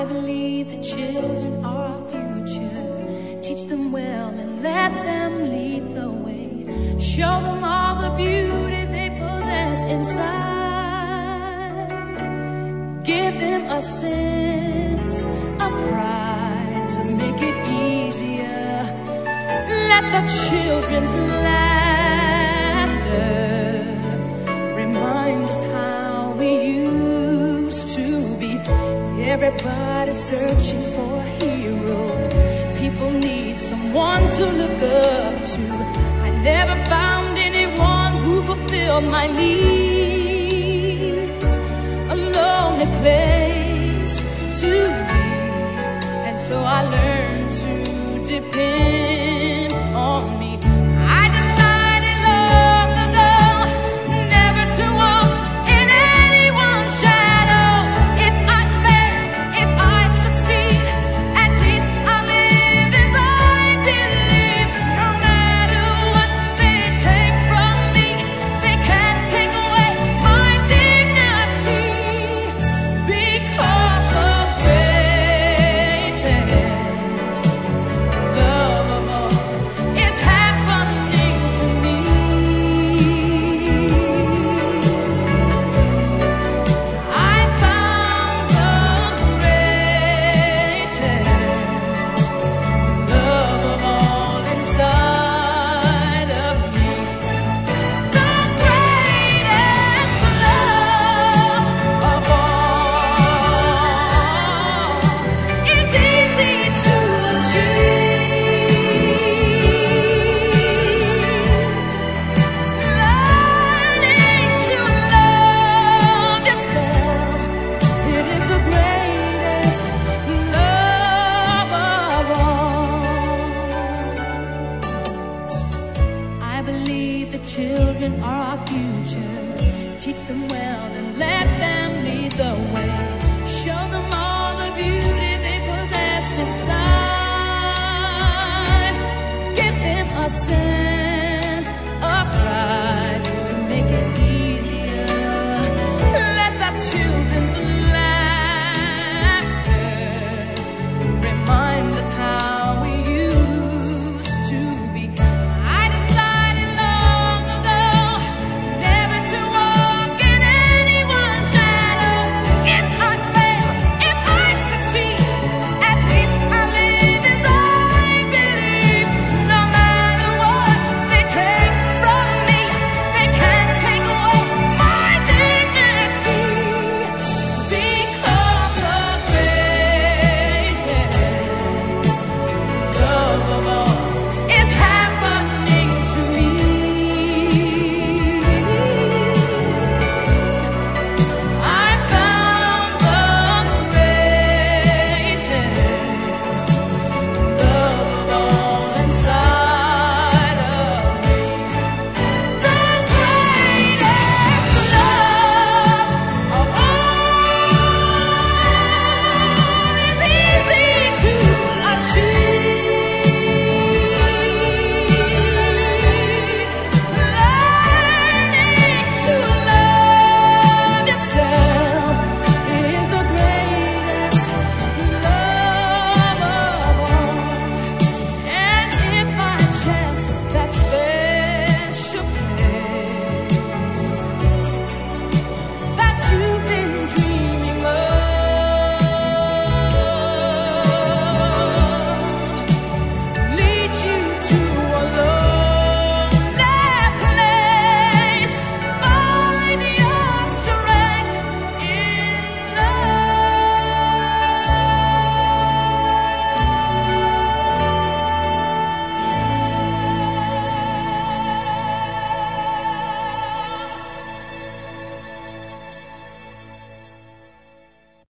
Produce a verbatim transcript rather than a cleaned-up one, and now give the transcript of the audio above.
I believe the children are our future. Teach them well and let them lead the way. Show them all the beauty they possess inside. Give them a sense of pride to make it easier. Let the children's laughter remind us how we used to be. Everybody's searching for a hero. People need someone to look up to. I never found anyone who fulfilled my needs. A lonely place to be, and so I learned to depend